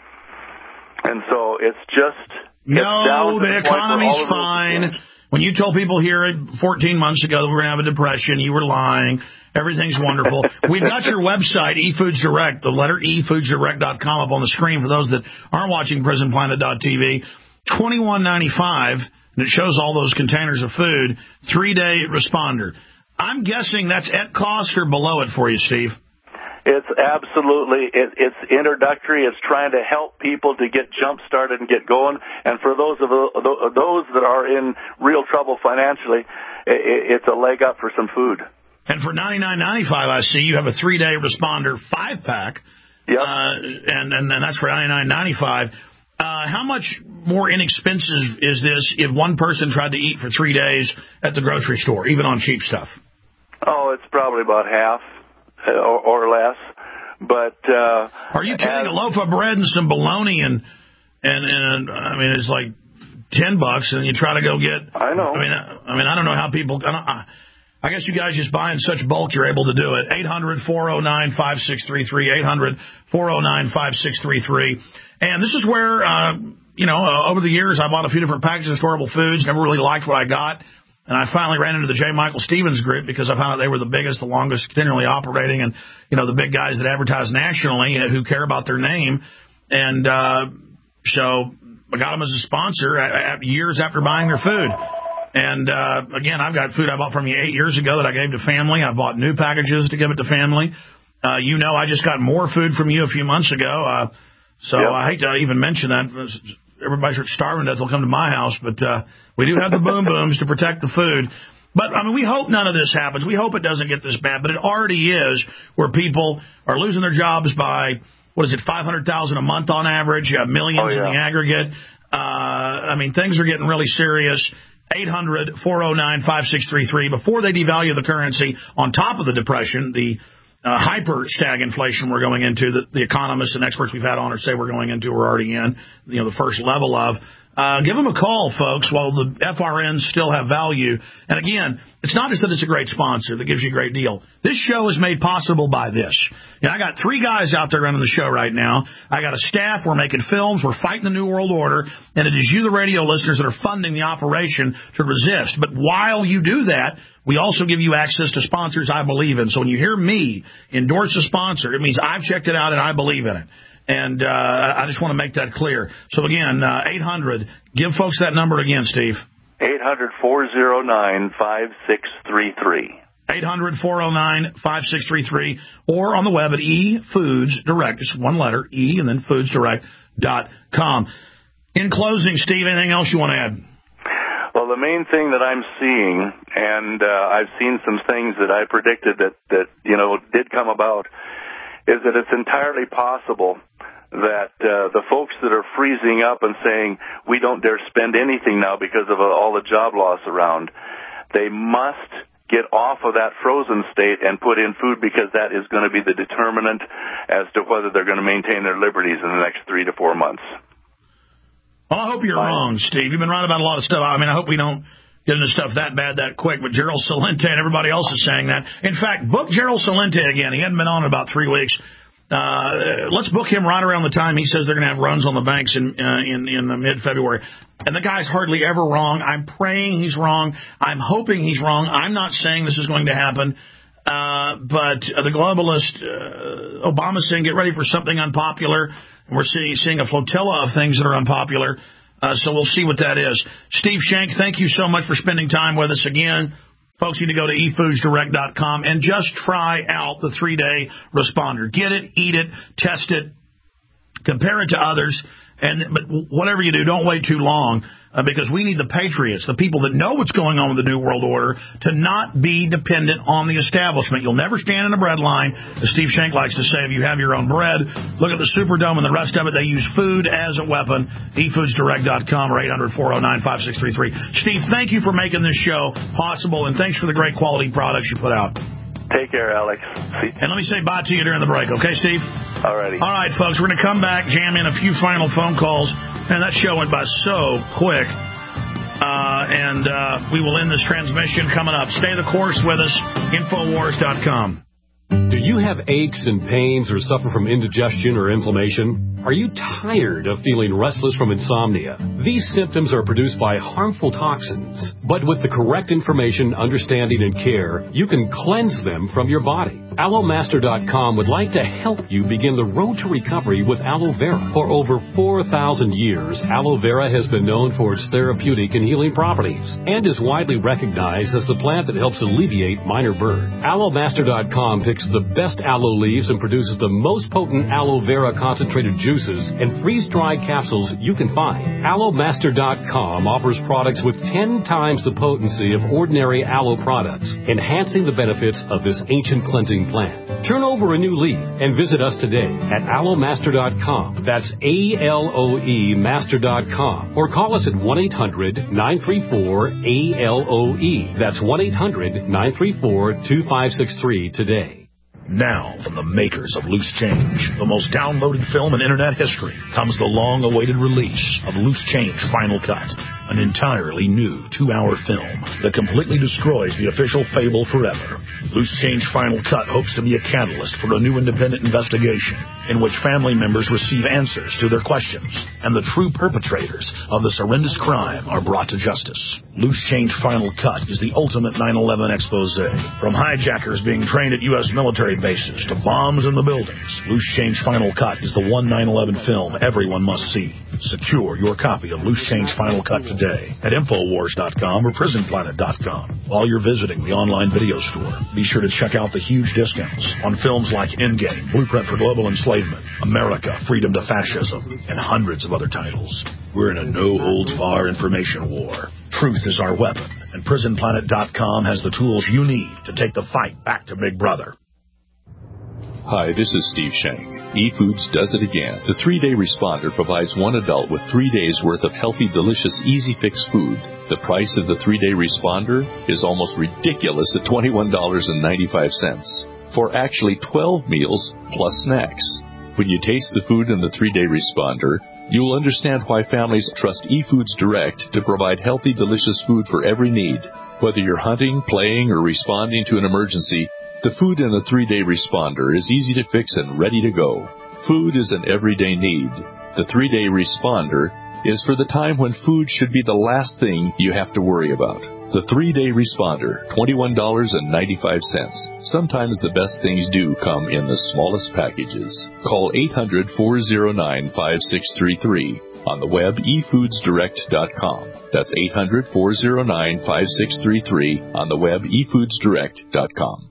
And so it's just... No, the economy's fine. When you told people here 14 months ago that we were going to have a depression, you were lying. Everything's wonderful. We've got your website, eFoods Direct, the letter eFoodsDirect.com up on the screen for those that aren't watching PrisonPlanet.tv. $21.95, and it shows all those containers of food, 3-day responder. I'm guessing that's at cost or below it for you, Steve. It's absolutely, it's introductory. It's trying to help people to get jump-started and get going. And for those that are in real trouble financially, it's a leg up for some food. And for $99.95, I see you have a 3-day responder 5-pack. Yep. And that's for $99.95. How much more inexpensive is this if one person tried to eat for 3 days at the grocery store, even on cheap stuff? Oh, it's probably about half. Or less, but are you kidding? A loaf of bread and some bologna and I mean it's like $10, and you try to go get. I know. I mean I don't know how people. I guess you guys just buy in such bulk you're able to do it. 800-409-5633. 800-409-5633. And this is where over the years I bought a few different packages of storable foods. Never really liked what I got. And I finally ran into the J. Michael Stevens group because I found out they were the biggest, the longest, continually operating, and, the big guys that advertise nationally who care about their name. And so I got them as a sponsor years after buying their food. And, again, I've got food I bought from you 8 years ago that I gave to family. I bought new packages to give it to family. I just got more food from you a few months ago. So yep. I hate to even mention that. Everybody starts starving to death, they'll come to my house, but we do have the boom booms to protect the food. But, we hope none of this happens. We hope it doesn't get this bad, but it already is, where people are losing their jobs by, $500,000 a month on average, millions in the aggregate. Things are getting really serious. 800-409-5633. Before they devalue the currency, on top of the depression, the hyper-stagflation we're going into, that the economists and experts we've had on it say we're going into, we're already in, the first level of. Give them a call, folks, while the FRNs still have value. And again, it's not just that it's a great sponsor that gives you a great deal. This show is made possible by this. I got 3 guys out there running the show right now. I got a staff. We're making films. We're fighting the New World Order. And it is you, the radio listeners, that are funding the operation to resist. But while you do that, we also give you access to sponsors I believe in. So when you hear me endorse a sponsor, it means I've checked it out and I believe in it. And I just want to make that clear. So, again, 800. Give folks that number again, Steve. 800-409-5633. 800-409-5633. Or on the web at eFoods Direct. Just one letter, E, and then foodsdirect.com. In closing, Steve, anything else you want to add? Well, the main thing that I'm seeing, and I've seen some things that I predicted that did come about, is that it's entirely possible that the folks that are freezing up and saying we don't dare spend anything now because of all the job loss around, they must get off of that frozen state and put in food, because that is going to be the determinant as to whether they're going to maintain their liberties in the next 3 to 4 months. Well, I hope you're wrong, Steve. You've been right about a lot of stuff. I hope we don't get into stuff that bad that quick, but Gerald Celente and everybody else is saying that. In fact, book Gerald Celente again. He hadn't been on in about 3 weeks. Let's book him right around the time he says they're going to have runs on the banks in mid-February. And the guy's hardly ever wrong. I'm praying he's wrong. I'm hoping he's wrong. I'm not saying this is going to happen. But the globalist Obama saying get ready for something unpopular. And we're seeing a flotilla of things that are unpopular. So we'll see what that is. Steve Shank, thank you so much for spending time with us again. Folks need to go to efoodsdirect.com and just try out the 3-day responder. Get it, eat it, test it, compare it to others. But whatever you do, don't wait too long because we need the patriots, the people that know what's going on with the New World Order, to not be dependent on the establishment. You'll never stand in a bread line, as Steve Shank likes to say, if you have your own bread. Look at the Superdome and the rest of it. They use food as a weapon. efoodsdirect.com or 800-409-5633. Steve, thank you for making this show possible, and thanks for the great quality products you put out. Take care, Alex. And let me say bye to you during the break, okay, Steve? Alrighty. All right, folks, we're going to come back, jam in a few final phone calls. And that show went by so quick. And we will end this transmission coming up. Stay the course with us, Infowars.com. Do you have aches and pains or suffer from indigestion or inflammation? Are you tired of feeling restless from insomnia? These symptoms are produced by harmful toxins. But with the correct information, understanding, and care, you can cleanse them from your body. AlloMaster.com would like to help you begin the road to recovery with aloe vera. For over 4,000 years, aloe vera has been known for its therapeutic and healing properties and is widely recognized as the plant that helps alleviate minor burn. AlloMaster.com picks the best aloe leaves and produces the most potent aloe vera concentrated juices and freeze-dried capsules you can find. AlloMaster.com offers products with 10 times the potency of ordinary aloe products, enhancing the benefits of this ancient cleansing plant. Turn over a new leaf and visit us today at AlloMaster.com. That's ALOE Master.com. Or call us at 1-800-934-ALOE. That's 1-800-934-2563 today. Now, from the makers of Loose Change, the most downloaded film in Internet history, comes the long-awaited release of Loose Change Final Cut, an entirely new 2-hour film that completely destroys the official fable forever. Loose Change Final Cut hopes to be a catalyst for a new independent investigation in which family members receive answers to their questions and the true perpetrators of this horrendous crime are brought to justice. Loose Change Final Cut is the ultimate 9/11 expose. From hijackers being trained at U.S. military bases to bombs in the buildings, Loose Change Final Cut is the one 9/11 film everyone must see. Secure your copy of Loose Change Final Cut today at Infowars.com or PrisonPlanet.com. While you're visiting the online video store, be sure to check out the huge discounts on films like Endgame, Blueprint for Global Enslavement, America, Freedom to Fascism, and hundreds of other titles. We're in a no-holds-barred information war. Truth is our weapon, and PrisonPlanet.com has the tools you need to take the fight back to Big Brother. Hi, this is Steve Shank. eFoods does it again. The 3-day responder provides one adult with 3 days worth of healthy, delicious, easy fix food. The price of the 3-day responder is almost ridiculous at $21.95 for actually 12 meals plus snacks. When you taste the food in the 3-day responder, you will understand why families trust eFoods Direct to provide healthy, delicious food for every need. Whether you're hunting, playing, or responding to an emergency, the food in the 3-day responder is easy to fix and ready to go. Food is an everyday need. The 3-day responder is for the time when food should be the last thing you have to worry about. The 3-day responder, $21.95. Sometimes the best things do come in the smallest packages. Call 800-409-5633. On the web, efoodsdirect.com. That's 800-409-5633. On the web, efoodsdirect.com.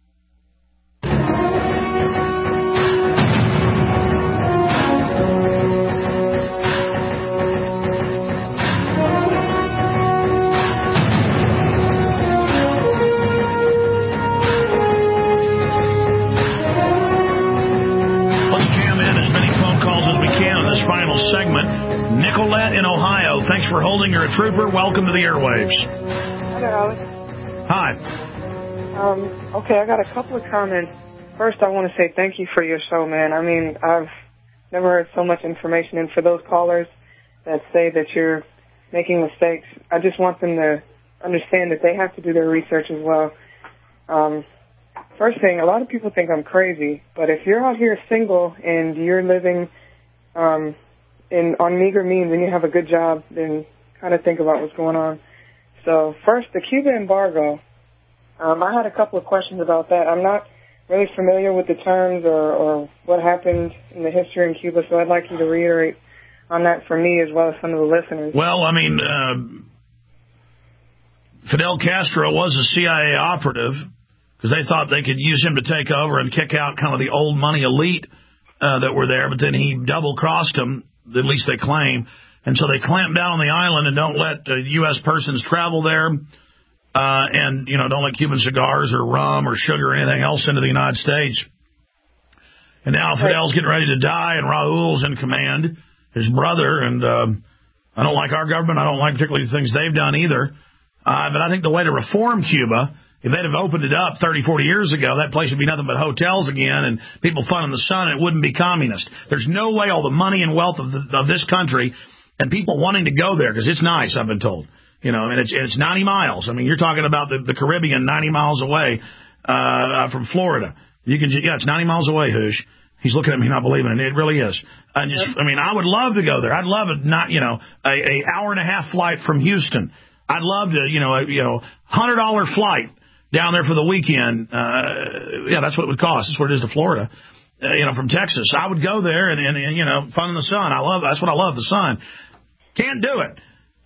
Segment. Nicolette in Ohio, thanks for holding. You're a trooper. Welcome to the airwaves. Hello, Alex. Hi. Okay, I got a couple of comments. First, I want to say thank you for your show, man. I mean, I've never heard so much information, and for those callers that say that you're making mistakes, I just want them to understand that they have to do their research as well. first thing, a lot of people think I'm crazy, but if you're out here single and you're living on meager means and you have a good job, then kind of think about what's going on. So first, the Cuba embargo. I had a couple of questions about that. I'm not really familiar with the terms or what happened in the history in Cuba, so I'd like you to reiterate on that for me as well as some of the listeners. Well, I mean, Fidel Castro was a CIA operative because they thought they could use him to take over and kick out kind of the old money elite that were there, but then he double-crossed them, at least they claim, and so they clamped down on the island and don't let U.S. persons travel there. And, don't let Cuban cigars or rum or sugar or anything else into the United States. And now Fidel's getting ready to die, and Raul's in command, his brother. And I don't like our government. I don't like particularly the things they've done either. But I think the way to reform Cuba, if they'd have opened it up 30, 40 years ago, that place would be nothing but hotels again and people fun in the sun, and it wouldn't be communist. There's no way all the money and wealth of this country and people wanting to go there, because it's nice, I've been told. And it's 90 miles. I mean, you're talking about the Caribbean 90 miles away from Florida. It's 90 miles away, Hoosh. He's looking at me not believing it. It really is. I would love to go there. I'd love a hour and a half flight from Houston. I'd love to, $100 flight down there for the weekend. That's what it would cost. That's what it is to Florida. From Texas. I would go there and fun in the sun. That's what I love, the sun. Can't do it.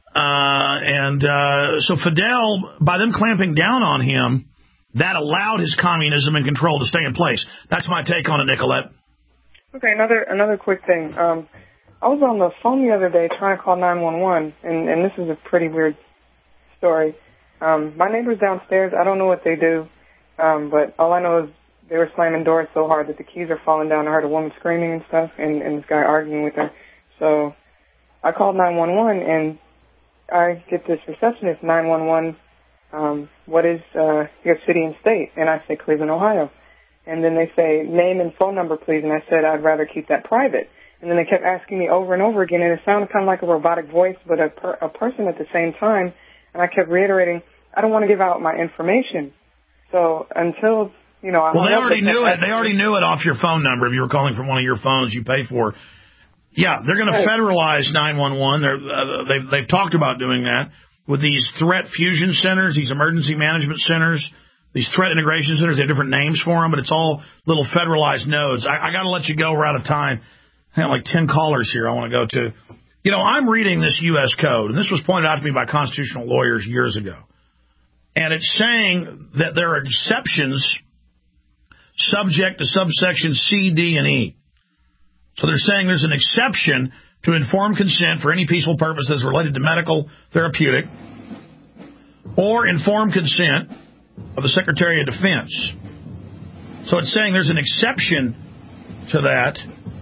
So Fidel, by them clamping down on him, that allowed his communism and control to stay in place. That's my take on it, Nicolette. Okay, another quick thing. I was on the phone the other day trying to call 911, and this is a pretty weird story. My neighbors downstairs, I don't know what they do, but all I know is they were slamming doors so hard that the keys are falling down. I heard a woman screaming and stuff, and this guy arguing with her. So I called 911, and I get this receptionist, 911, what is your city and state? And I say Cleveland, Ohio. And then they say, name and phone number, please. And I said, I'd rather keep that private. And then they kept asking me over and over again, and it sounded kind of like a robotic voice, but a person at the same time. And I kept reiterating, I don't want to give out my information. So until, they already knew it. They already knew it off your phone number if you were calling from one of your phones you pay for. Yeah, they're going to federalize 911. They've talked about doing that with these threat fusion centers, these emergency management centers, these threat integration centers. They have different names for them, but it's all little federalized nodes. I got to let you go. We're out of time. I have like 10 callers here I want to go to. I'm reading this U.S. code, and this was pointed out to me by constitutional lawyers years ago. And it's saying that there are exceptions subject to subsection C, D, and E. So they're saying there's an exception to informed consent for any peaceful purpose that's related to medical, therapeutic, or informed consent of the Secretary of Defense. So it's saying there's an exception to that.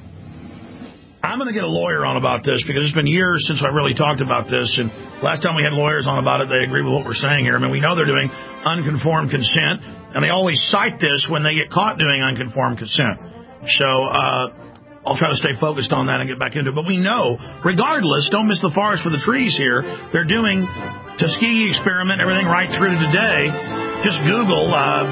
I'm going to get a lawyer on about this because it's been years since I really talked about this, and last time we had lawyers on about it, they agree with what we're saying here. I mean, we know they're doing unconformed consent, and they always cite this when they get caught doing unconformed consent. So, I'll try to stay focused on that and get back into it. But we know, regardless, don't miss the forest for the trees here. They're doing Tuskegee experiment, everything right through to today. Just Google,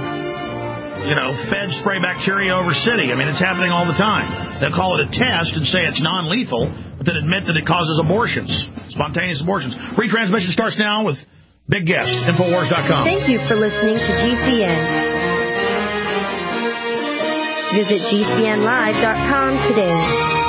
Feds spray bacteria over city. I mean, it's happening all the time. They'll call it a test and say it's non-lethal, but then admit that it causes abortions, spontaneous abortions. Retransmission starts now with big guest, Infowars.com. Thank you for listening to GCN. Visit GCNlive.com today.